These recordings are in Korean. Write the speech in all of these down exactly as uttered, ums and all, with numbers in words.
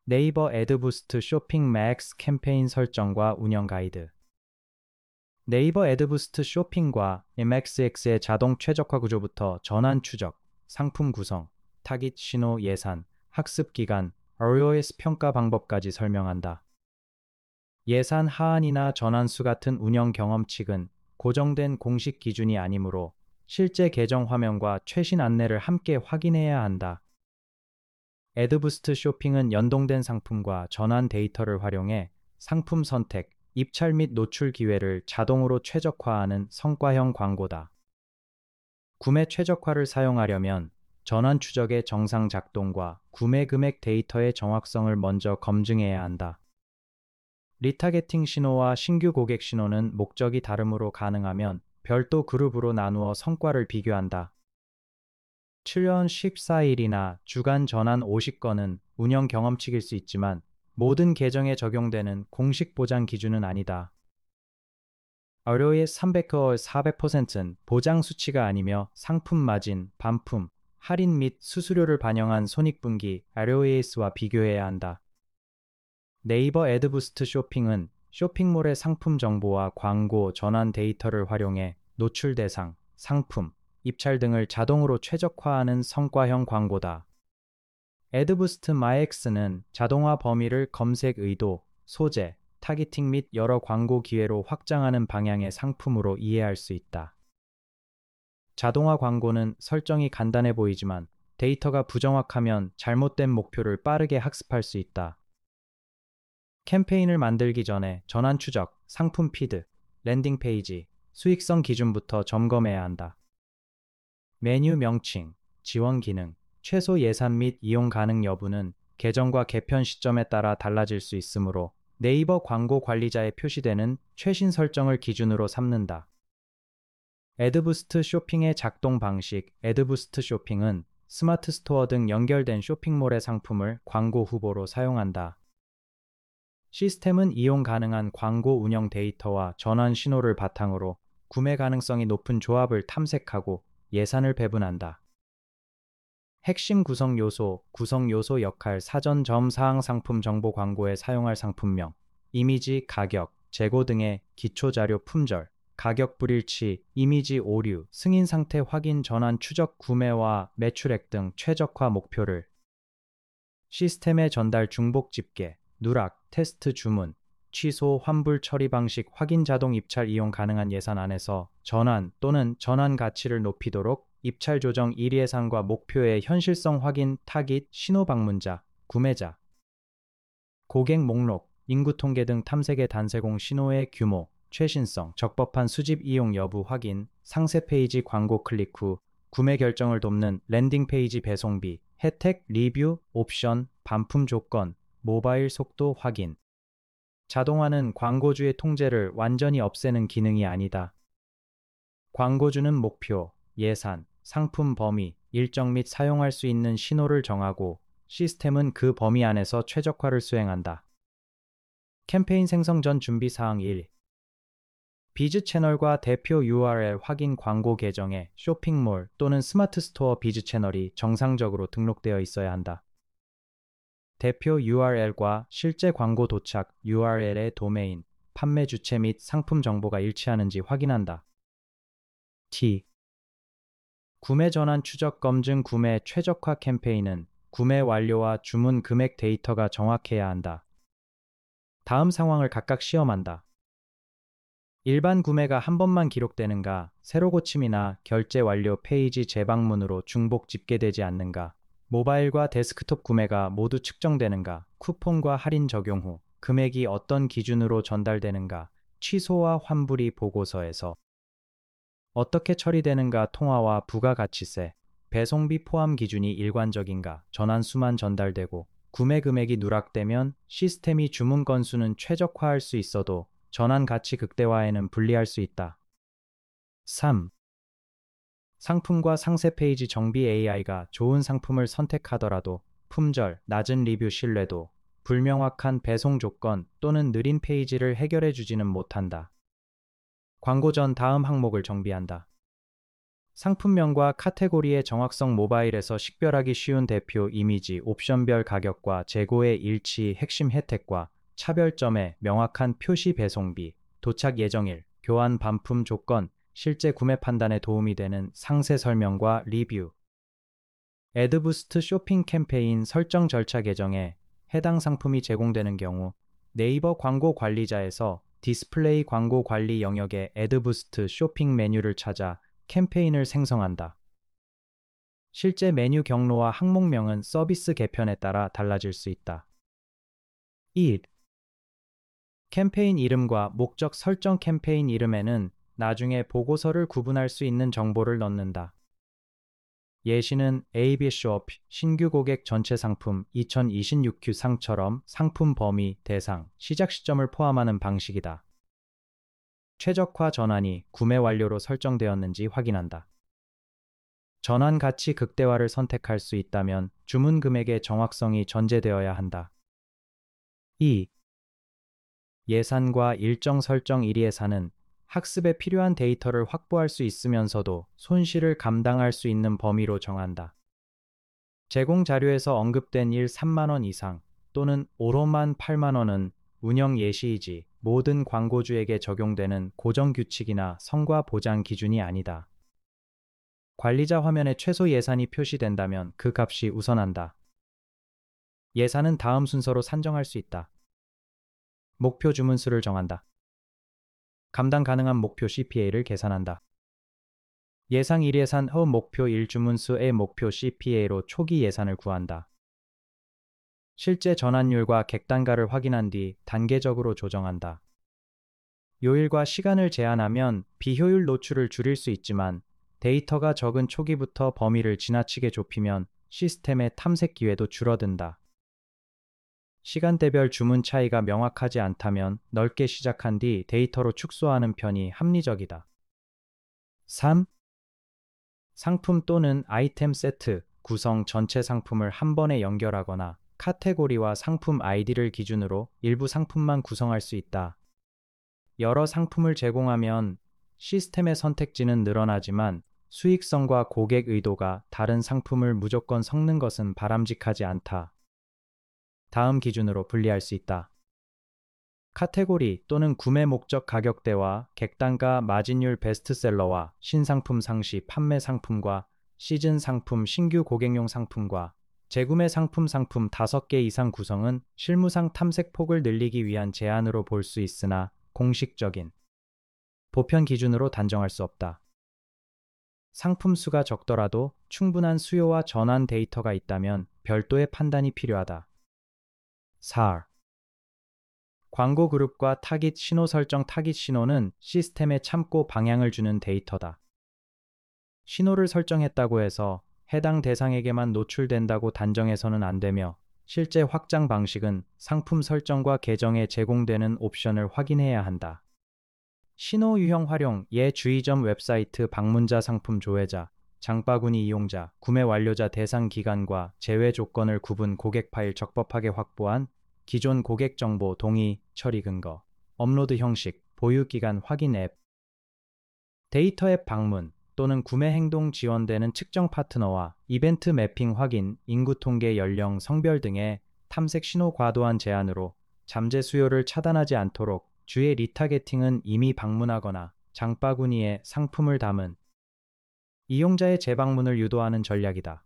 네이버 애드부스트 쇼핑 맥스 캠페인 설정과 운영 가이드. 네이버 애드부스트 쇼핑과 엠엑스엑스의 자동 최적화 구조부터 전환 추적, 상품 구성, 타깃 신호 예산, 학습 기간, 알오에스 평가 방법까지 설명한다. 예산 하한이나 전환수 같은 운영 경험칙은 고정된 공식 기준이 아니므로 실제 계정 화면과 최신 안내를 함께 확인해야 한다. 애드부스트 쇼핑은 연동된 상품과 전환 데이터를 활용해 상품 선택, 입찰 및 노출 기회를 자동으로 최적화하는 성과형 광고다. 구매 최적화를 사용하려면 전환 추적의 정상 작동과 구매 금액 데이터의 정확성을 먼저 검증해야 한다. 리타게팅 신호와 신규 고객 신호는 목적이 다르므로 가능하면 별도 그룹으로 나누어 성과를 비교한다. 칠 년 십사 일이나 주간 전환 오십 건은 운영 경험칙일 수 있지만 모든 계정에 적용되는 공식 보장 기준은 아니다. 알오에스 삼백과 사백 퍼센트는 보장 수치가 아니며 상품 마진, 반품, 할인 및 수수료를 반영한 손익분기 알오에스와 비교해야 한다. 네이버 애드부스트 쇼핑은 쇼핑몰의 상품 정보와 광고, 전환 데이터를 활용해 노출 대상, 상품, 입찰 등을 자동으로 최적화하는 성과형 광고다. 애드부스트 마이엑스는 자동화 범위를 검색 의도, 소재, 타깃팅 및 여러 광고 기회로 확장하는 방향의 상품으로 이해할 수 있다. 자동화 광고는 설정이 간단해 보이지만 데이터가 부정확하면 잘못된 목표를 빠르게 학습할 수 있다. 캠페인을 만들기 전에 전환 추적, 상품 피드, 랜딩 페이지, 수익성 기준부터 점검해야 한다. 메뉴 명칭, 지원 기능, 최소 예산 및 이용 가능 여부는 계정과 개편 시점에 따라 달라질 수 있으므로 네이버 광고 관리자에 표시되는 최신 설정을 기준으로 삼는다. 애드부스트 쇼핑의 작동 방식. 애드부스트 쇼핑은 스마트 스토어 등 연결된 쇼핑몰의 상품을 광고 후보로 사용한다. 시스템은 이용 가능한 광고 운영 데이터와 전환 신호를 바탕으로 구매 가능성이 높은 조합을 탐색하고 예산을 배분한다. 핵심 구성 요소, 구성 요소 역할, 사전 점 사항 상품 정보 광고에 사용할 상품명, 이미지, 가격, 재고 등의 기초 자료 품절, 가격 불일치, 이미지 오류, 승인 상태 확인, 전환 추적, 구매와 매출액 등 최적화 목표를 시스템의 전달 중복 집계, 누락, 테스트 주문, 취소, 환불 처리 방식, 확인 자동 입찰 이용 가능한 예산 안에서 전환 또는 전환 가치를 높이도록 입찰 조정 일 예산과 목표의 현실성 확인, 타깃, 신호 방문자, 구매자, 고객 목록, 인구 통계 등 탐색의 단세공 신호의 규모, 최신성, 적법한 수집 이용 여부 확인, 상세 페이지 광고 클릭 후 구매 결정을 돕는 랜딩 페이지 배송비, 혜택, 리뷰, 옵션, 반품 조건, 모바일 속도 확인. 자동화는 광고주의 통제를 완전히 없애는 기능이 아니다. 광고주는 목표, 예산, 상품 범위, 일정 및 사용할 수 있는 신호를 정하고 시스템은 그 범위 안에서 최적화를 수행한다. 캠페인 생성 전 준비사항 일. 비즈 채널과 대표 유알엘 확인. 광고 계정에 쇼핑몰 또는 스마트 스토어 비즈 채널이 정상적으로 등록되어 있어야 한다. 대표 유알엘과 실제 광고 도착 유알엘의 도메인, 판매 주체 및 상품 정보가 일치하는지 확인한다. T. 구매 전환 추적 검증. 구매 최적화 캠페인은 구매 완료와 주문 금액 데이터가 정확해야 한다. 다음 상황을 각각 시험한다. 일반 구매가 한 번만 기록되는가, 새로 고침이나 결제 완료 페이지 재방문으로 중복 집계되지 않는가, 모바일과 데스크톱 구매가 모두 측정되는가, 쿠폰과 할인 적용 후 금액이 어떤 기준으로 전달되는가, 취소와 환불이 보고서에서 어떻게 처리되는가, 통화와 부가가치세, 배송비 포함 기준이 일관적인가, 전환수만 전달되고 구매 금액이 누락되면 시스템이 주문 건수는 최적화할 수 있어도 전환 가치 극대화에는 불리할 수 있다. 삼. 상품과 상세 페이지 정비. 에이아이가 좋은 상품을 선택하더라도 품절, 낮은 리뷰 신뢰도, 불명확한 배송 조건 또는 느린 페이지를 해결해 주지는 못한다. 광고 전 다음 항목을 정비한다. 상품명과 카테고리의 정확성 모바일에서 식별하기 쉬운 대표 이미지, 옵션별 가격과 재고의 일치, 핵심 혜택과 차별점의 명확한 표시 배송비, 도착 예정일, 교환 반품 조건, 실제 구매 판단에 도움이 되는 상세 설명과 리뷰. 애드부스트 쇼핑 캠페인 설정 절차 계정에 해당 상품이 제공되는 경우 네이버 광고 관리자에서 디스플레이 광고 관리 영역의 애드부스트 쇼핑 메뉴를 찾아 캠페인을 생성한다. 실제 메뉴 경로와 항목명은 서비스 개편에 따라 달라질 수 있다. 일. 캠페인 이름과 목적 설정. 캠페인 이름에는 나중에 보고서를 구분할 수 있는 정보를 넣는다. 예시는 에이비숍 신규 고객 전체 상품 이천이십육 큐 상처럼 상품 범위, 대상, 시작 시점을 포함하는 방식이다. 최적화 전환이 구매 완료로 설정되었는지 확인한다. 전환 가치 극대화를 선택할 수 있다면 주문 금액의 정확성이 전제되어야 한다. 이. 예산과 일정 설정. 일. 예산은 학습에 필요한 데이터를 확보할 수 있으면서도 손실을 감당할 수 있는 범위로 정한다. 제공 자료에서 언급된 일 삼만 원 이상 또는 오로만 팔만 원은 운영 예시이지 모든 광고주에게 적용되는 고정 규칙이나 성과 보장 기준이 아니다. 관리자 화면에 최소 예산이 표시된다면 그 값이 우선한다. 예산은 다음 순서로 산정할 수 있다. 목표 주문수를 정한다. 감당 가능한 목표 씨피에이를 계산한다. 예상 일 예산 후 목표 일 주문수의 목표 씨피에이로 초기 예산을 구한다. 실제 전환율과 객단가를 확인한 뒤 단계적으로 조정한다. 요일과 시간을 제한하면 비효율 노출을 줄일 수 있지만 데이터가 적은 초기부터 범위를 지나치게 좁히면 시스템의 탐색 기회도 줄어든다. 시간대별 주문 차이가 명확하지 않다면 넓게 시작한 뒤 데이터로 축소하는 편이 합리적이다. 삼. 상품 또는 아이템 세트 구성 전체 상품을 한 번에 연결하거나 카테고리와 상품 아이디를 기준으로 일부 상품만 구성할 수 있다. 여러 상품을 제공하면 시스템의 선택지는 늘어나지만 수익성과 고객 의도가 다른 상품을 무조건 섞는 것은 바람직하지 않다. 다음 기준으로 분리할 수 있다. 카테고리 또는 구매 목적 가격대와 객단가 마진율 베스트셀러와 신상품 상시 판매 상품과 시즌 상품 신규 고객용 상품과 재구매 상품 상품 다섯 개 이상 구성은 실무상 탐색 폭을 늘리기 위한 제안으로 볼 수 있으나 공식적인 보편 기준으로 단정할 수 없다. 상품 수가 적더라도 충분한 수요와 전환 데이터가 있다면 별도의 판단이 필요하다. 사. 광고 그룹과 타깃 신호 설정. 타깃 신호는 시스템에 참고 방향을 주는 데이터다. 신호를 설정했다고 해서 해당 대상에게만 노출된다고 단정해서는 안 되며 실제 확장 방식은 상품 설정과 계정에 제공되는 옵션을 확인해야 한다. 신호 유형 활용, 예 주의점 웹사이트 방문자 상품 조회자, 장바구니 이용자, 구매 완료자 대상 기간과 제외 조건을 구분 고객 파일 적법하게 확보한 기존 고객 정보 동의, 처리 근거, 업로드 형식, 보유 기간 확인 앱, 데이터 앱 방문 또는 구매 행동 지원되는 측정 파트너와 이벤트 매핑 확인, 인구 통계, 연령, 성별 등의 탐색 신호 과도한 제한으로 잠재 수요를 차단하지 않도록 주의 리타게팅은 이미 방문하거나 장바구니에 상품을 담은 이용자의 재방문을 유도하는 전략이다.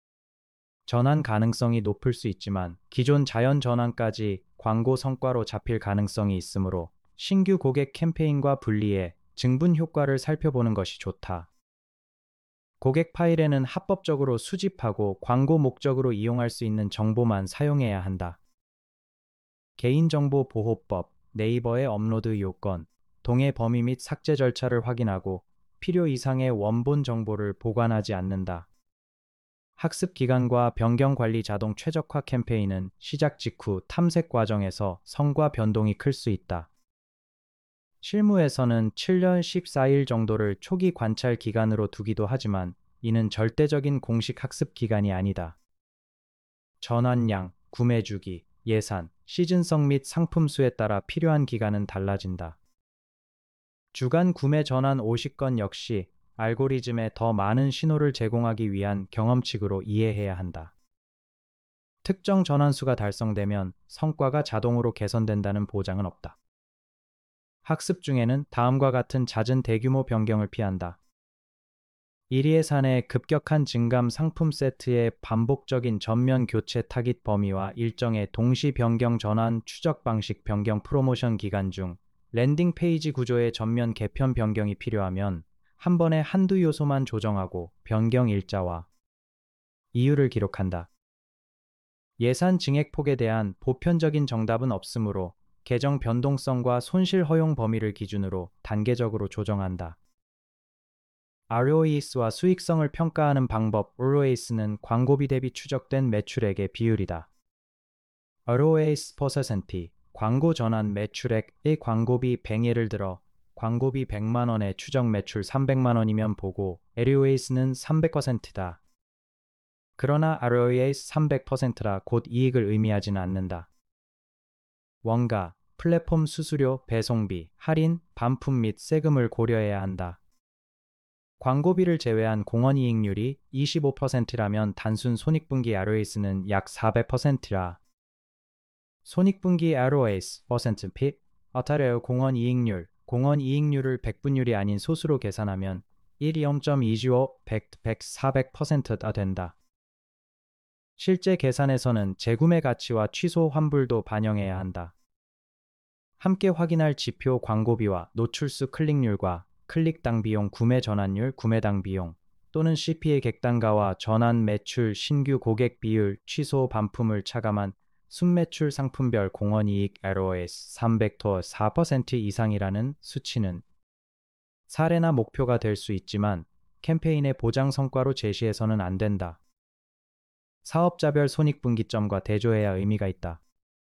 전환 가능성이 높을 수 있지만 기존 자연 전환까지 광고 성과로 잡힐 가능성이 있으므로 신규 고객 캠페인과 분리해 증분 효과를 살펴보는 것이 좋다. 고객 파일에는 합법적으로 수집하고 광고 목적으로 이용할 수 있는 정보만 사용해야 한다. 개인정보보호법, 네이버의 업로드 요건, 동의 범위 및 삭제 절차를 확인하고 필요 이상의 원본 정보를 보관하지 않는다. 학습 기간과 변경 관리 자동 최적화. 캠페인은 시작 직후 탐색 과정에서 성과 변동이 클 수 있다. 실무에서는 칠 년 십사 일 정도를 초기 관찰 기간으로 두기도 하지만 이는 절대적인 공식 학습 기간이 아니다. 전환량, 구매 주기, 예산, 시즌성 및 상품 수에 따라 필요한 기간은 달라진다. 주간 구매 전환 오십 건 역시 알고리즘에 더 많은 신호를 제공하기 위한 경험칙으로 이해해야 한다. 특정 전환수가 달성되면 성과가 자동으로 개선된다는 보장은 없다. 학습 중에는 다음과 같은 잦은 대규모 변경을 피한다. 일 위 예산의 급격한 증감 상품 세트의 반복적인 전면 교체 타깃 범위와 일정의 동시 변경 전환 추적 방식 변경 프로모션 기간 중 랜딩 페이지 구조의 전면 개편 변경이 필요하면 한 번에 한두 요소만 조정하고 변경 일자와 이유를 기록한다. 예산 증액 폭에 대한 보편적인 정답은 없으므로 계정 변동성과 손실 허용 범위를 기준으로 단계적으로 조정한다. 알오이에스와 수익성을 평가하는 방법 알오이에스는 광고비 대비 추적된 매출액의 비율이다. 알오이에스 퍼센티 광고 전환 매출액의 광고비 백 예를 들어 광고비 백만 원에 추적 매출 삼백만 원이면 보고 알오이에스는 삼백 퍼센트다. 그러나 알오이에스 삼백 퍼센트라 곧 이익을 의미하지는 않는다. 원가, 플랫폼 수수료, 배송비, 할인, 반품 및 세금을 고려해야 한다. 광고비를 제외한 공헌이익률이 이십오 퍼센트라면 단순 손익분기 알오이에스는 약 사백 퍼센트라. 손익분기 알오이에스 퍼센트 핍, 어타레오 공헌이익률, 공헌이익률을 백분율이 아닌 소수로 계산하면 일이 영 점 이십오, 백, 백, 사백 퍼센트가 된다. 실제 계산에서는 재구매 가치와 취소 환불도 반영해야 한다. 함께 확인할 지표 광고비와 노출수 클릭률과 클릭당 비용, 구매 전환율, 구매당 비용 또는 씨피의 객단가와 전환 매출, 신규 고객 비율, 취소 반품을 차감한 순매출 상품별 공헌이익 알오이에스 삼백도 사 퍼센트 이상이라는 수치는 사례나 목표가 될 수 있지만 캠페인의 보장 성과로 제시해서는 안 된다. 사업자별 손익분기점과 대조해야 의미가 있다.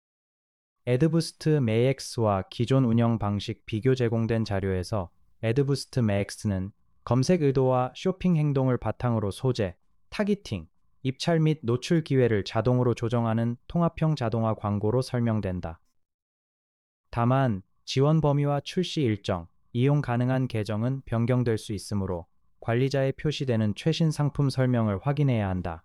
애드부스트 매엑스와 기존 운영 방식 비교 제공된 자료에서 애드부스트 매엑스는 검색 의도와 쇼핑 행동을 바탕으로 소재, 타깃팅, 입찰 및 노출 기회를 자동으로 조정하는 통합형 자동화 광고로 설명된다. 다만 지원 범위와 출시 일정, 이용 가능한 계정은 변경될 수 있으므로 관리자에 표시되는 최신 상품 설명을 확인해야 한다.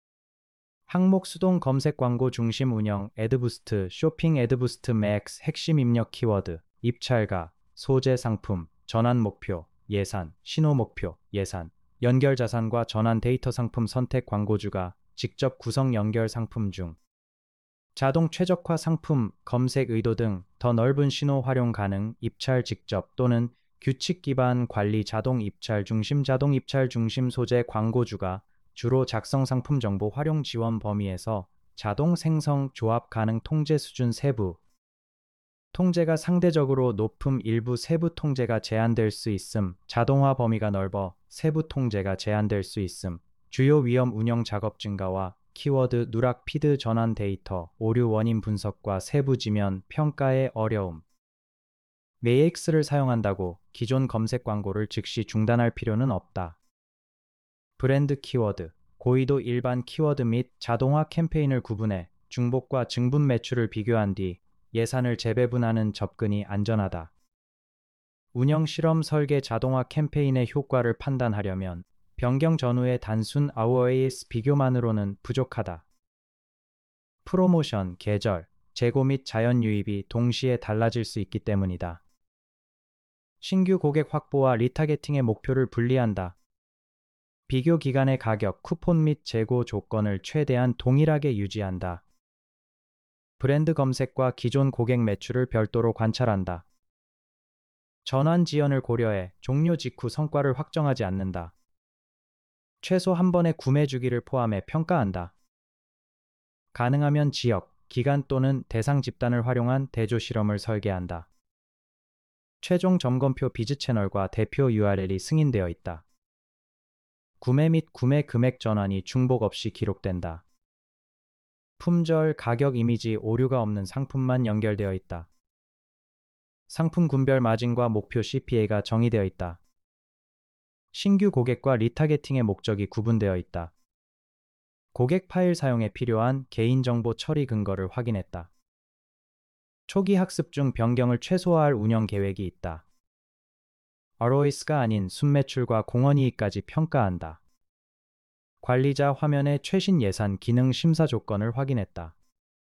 항목 수동 검색 광고 중심 운영 애드부스트 쇼핑 애드부스트 맥스 핵심 입력 키워드 입찰가 소재 상품 전환 목표 예산 신호 목표 예산 연결 자산과 전환 데이터 상품 선택 광고주가 직접 구성 연결 상품 중 자동 최적화 상품 검색 의도 등 더 넓은 신호 활용 가능 입찰 직접 또는 규칙 기반 관리 자동 입찰 중심 자동 입찰 중심 소재 광고주가 주로 작성 상품 정보 활용 지원 범위에서 자동 생성 조합 가능 통제 수준 세부 통제가 상대적으로 높음 일부 세부 통제가 제한될 수 있음 자동화 범위가 넓어 세부 통제가 제한될 수 있음 주요 위험 운영 작업 증가와 키워드 누락 피드 전환 데이터 오류 원인 분석과 세부 지면 평가의 어려움 매엑스를 사용한다고 기존 검색 광고를 즉시 중단할 필요는 없다. 브랜드 키워드, 고의도 일반 키워드 및 자동화 캠페인을 구분해 중복과 증분 매출을 비교한 뒤 예산을 재배분하는 접근이 안전하다. 운영 실험 설계 자동화 캠페인의 효과를 판단하려면 변경 전후의 단순 알오이에스 비교만으로는 부족하다. 프로모션, 계절, 재고 및 자연 유입이 동시에 달라질 수 있기 때문이다. 신규 고객 확보와 리타게팅의 목표를 분리한다. 비교 기간의 가격, 쿠폰 및 재고 조건을 최대한 동일하게 유지한다. 브랜드 검색과 기존 고객 매출을 별도로 관찰한다. 전환 지연을 고려해 종료 직후 성과를 확정하지 않는다. 최소 한 번의 구매 주기를 포함해 평가한다. 가능하면 지역, 기간 또는 대상 집단을 활용한 대조 실험을 설계한다. 최종 점검표 비즈 채널과 대표 유알엘이 승인되어 있다. 구매 및 구매 금액 전환이 중복 없이 기록된다. 품절, 가격 이미지 오류가 없는 상품만 연결되어 있다. 상품 군별 마진과 목표 씨피에이가 정의되어 있다. 신규 고객과 리타게팅의 목적이 구분되어 있다. 고객 파일 사용에 필요한 개인정보 처리 근거를 확인했다. 초기 학습 중 변경을 최소화할 운영 계획이 있다. 알오에스가 아닌 순매출과 공헌이익까지 평가한다. 관리자 화면의 최신 예산 기능 심사 조건을 확인했다.